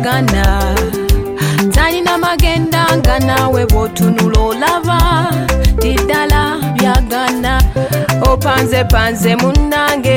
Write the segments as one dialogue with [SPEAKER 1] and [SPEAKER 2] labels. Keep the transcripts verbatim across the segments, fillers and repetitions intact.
[SPEAKER 1] byagana talina magenda nga naawe bw'otunula olaba tiddala byagana opanze panze munnange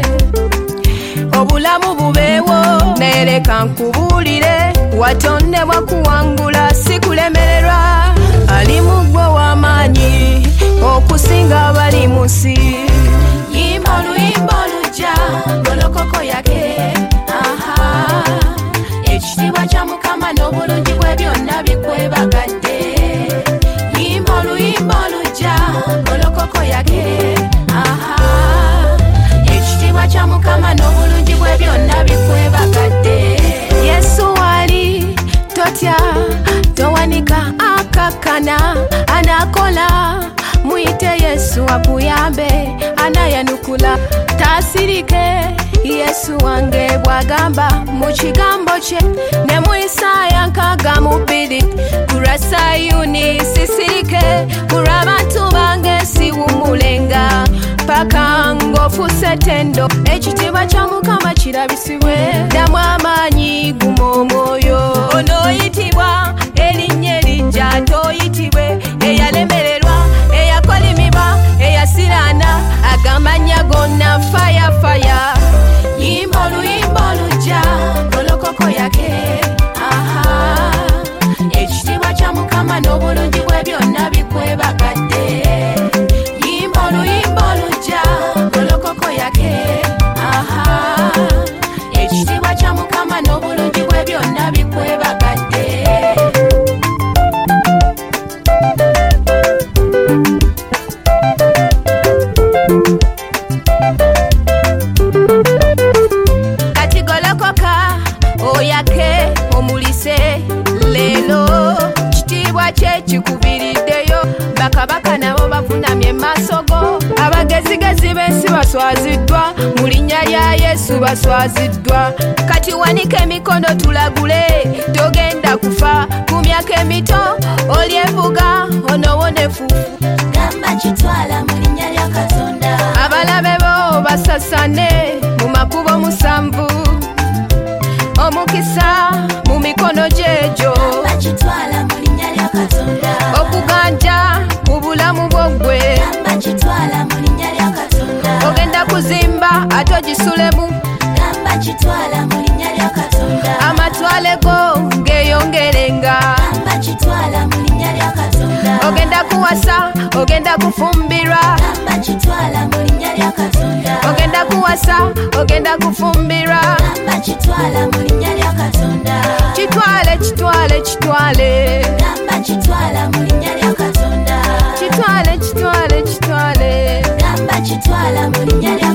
[SPEAKER 1] obulamu bubeewo nereka nkubuulire watondebwa kuwangula si kulemererwa ali mugwe w'amaanyi okusinga abali mu nsi yimba oluyimba olujja golokoko yake aha ekitiibwa kya mukama n'obulungi bwe byonna bikwebagadde yimba oluyimba olujja golokoko yake aha ekitiibwa kya mukama n'obulungi bwe byonna bikwebagadde yesu wali totya towanika akakana anakola mwite yesu akuyambe anayanukula tasirike yesu wange bwagamba mu kigambo kye ne mu Isaaya nkaaga mu bbiri kulwa Sayuni sisirike kulwa abantu bange siwumulenga paka ng'ofuuse tendo ekitiibwa kya mukama kirabisibwe ddamu amaanyi guma omwoyo onooyitibwa erinnya erinja tooyitibwe eyalemererwa eyakolimibwa eyasiraana agamanya gonna faya faya yimba oluyimba olujja golokoko yake aha ekitiibwa kya mukama n'obulungi bwe byonna bikwebagadde yimba oluyimba olujja golokoko yake aha ekitiibwa kya mukama n'obulungi bwe byonna bikwebagadde kati golokoka oyake omulise leero kitiibwa kye kikubiriddeyo bakabaka nabo bavunamye maaso go abagezigezi b'ensi baswaziddwa mu linnya lya yesu baswaziddwa kati wanika emikono tulagule togenda kufa mu myaka emito olyevuga onowonefu gamba kitwala mu linnya lya katonda abalabe bo basasane mu makubo musanvu omukisa mu mikono gyegyo gamba kitwala mu linnya lya katonda okuganja ku bulamu bwogwe gamba kitwala mu linnya lya katonda ogenda kuzimba ate ogisulemu gamba kitwala mu linnya lya katonda amatwale go ngeyongerenga gamba kitwala mu linnya lya katonda ogenda kuwasa ogenda kufumbirwa gamba kitwala mu linnya lya katonda ogenda kuwasa ogenda kufumbirwa gamba kitwala mu linnya lya katonda kitwale kitwale kitwale gamba kitwala mu linnya lya katonda kitwale kitwale kitwale gamba kitwala mu linnya lya